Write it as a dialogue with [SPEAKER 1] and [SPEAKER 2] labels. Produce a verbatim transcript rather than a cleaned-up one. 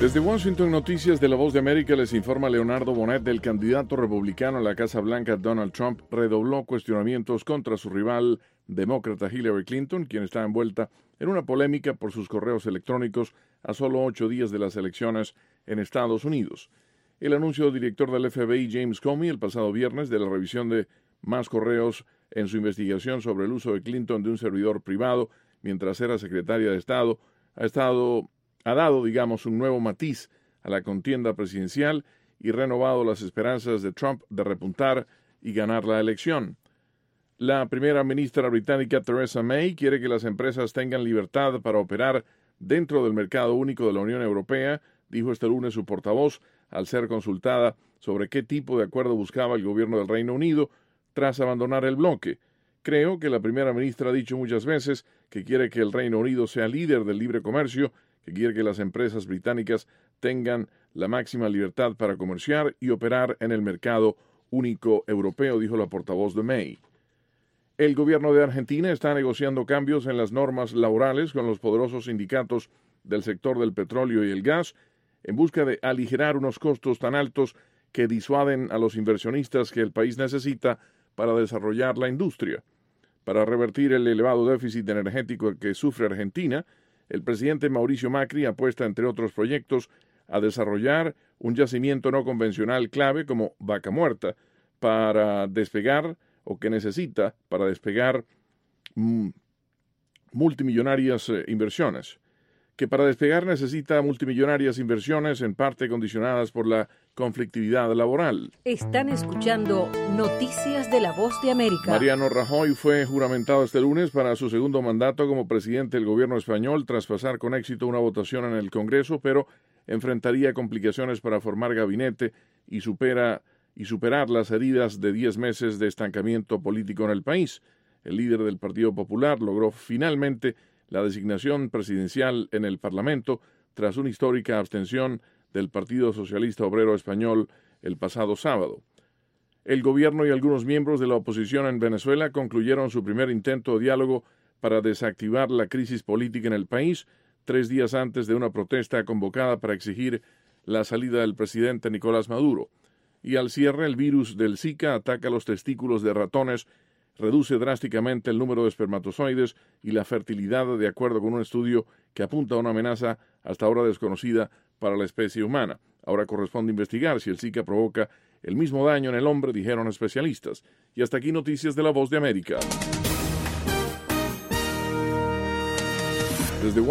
[SPEAKER 1] Desde Washington, Noticias de La Voz de América, les informa Leonardo Bonet. El candidato republicano a la Casa Blanca, Donald Trump, redobló cuestionamientos contra su rival demócrata Hillary Clinton, quien está envuelta en una polémica por sus correos electrónicos a solo ocho días de las elecciones en Estados Unidos. El anuncio del director del F B I, James Comey, el pasado viernes de la revisión de más correos en su investigación sobre el uso de Clinton de un servidor privado mientras era secretaria de Estado, ha estado ha dado, digamos, un nuevo matiz a la contienda presidencial y renovado las esperanzas de Trump de repuntar y ganar la elección. La primera ministra británica Theresa May quiere que las empresas tengan libertad para operar dentro del mercado único de la Unión Europea, dijo este lunes su portavoz al ser consultada sobre qué tipo de acuerdo buscaba el gobierno del Reino Unido tras abandonar el bloque. Creo que la primera ministra ha dicho muchas veces que quiere que el Reino Unido sea líder del libre comercio, que quiere que las empresas británicas tengan la máxima libertad para comerciar y operar en el mercado único europeo, dijo la portavoz de May. El gobierno de Argentina está negociando cambios en las normas laborales con los poderosos sindicatos del sector del petróleo y el gas en busca de aligerar unos costos tan altos que disuaden a los inversionistas que el país necesita para desarrollar la industria. Para revertir el elevado déficit energético que sufre Argentina, el presidente Mauricio Macri apuesta, entre otros proyectos, a desarrollar un yacimiento no convencional clave como Vaca Muerta para despegar, o que necesita para despegar mm, multimillonarias eh, inversiones. Que para despegar necesita multimillonarias inversiones, en parte condicionadas por la conflictividad laboral.
[SPEAKER 2] Están escuchando Noticias de La Voz de América.
[SPEAKER 1] Mariano Rajoy fue juramentado este lunes para su segundo mandato como presidente del gobierno español tras pasar con éxito una votación en el Congreso, pero enfrentaría complicaciones para formar gabinete y, supera, y superar las heridas de diez meses de estancamiento político en el país. El líder del Partido Popular logró finalmente la designación presidencial en el Parlamento tras una histórica abstención del Partido Socialista Obrero Español el pasado sábado. El gobierno y algunos miembros de la oposición en Venezuela concluyeron su primer intento de diálogo para desactivar la crisis política en el país, tres días antes de una protesta convocada para exigir la salida del presidente Nicolás Maduro. Y al cierre, el virus del Zika ataca los testículos de ratones, reduce drásticamente el número de espermatozoides y la fertilidad, de acuerdo con un estudio que apunta a una amenaza hasta ahora desconocida para la especie humana. Ahora corresponde investigar si el Zika provoca el mismo daño en el hombre, dijeron especialistas. Y hasta aquí Noticias de La Voz de América. Desde